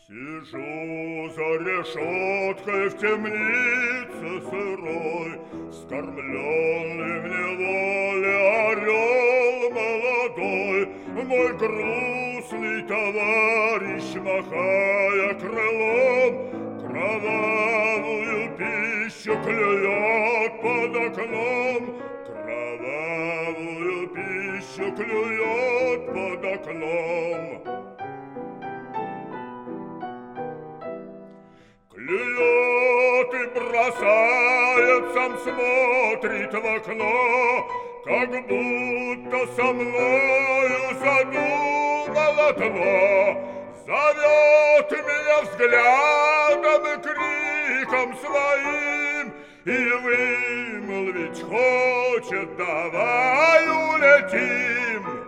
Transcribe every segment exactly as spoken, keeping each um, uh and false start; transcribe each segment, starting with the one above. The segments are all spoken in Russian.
Сижу за решеткой в темнице сырой, скормленный в неволе орел молодой. Мой грустный товарищ, махая крылом, кровавую пищу клюет под окном, кровавую пищу клюет под окном. Клюет и бросает, сам смотрит в окно, как будто со мною задумал одно. Зовет меня взглядом и криком своим, и вымолвить хочет: давай улетим.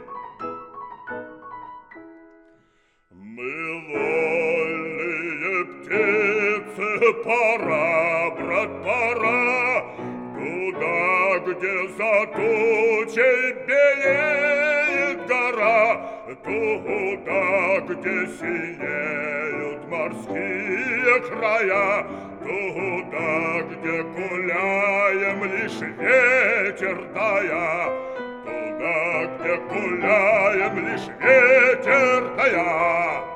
Мы вольные птицы, пора, брат, пора, туда, где за тучей белеет гора, туда, где синеют морские края, туда, где гуляем лишь ветер тая, туда, где гуляем лишь ветер тая.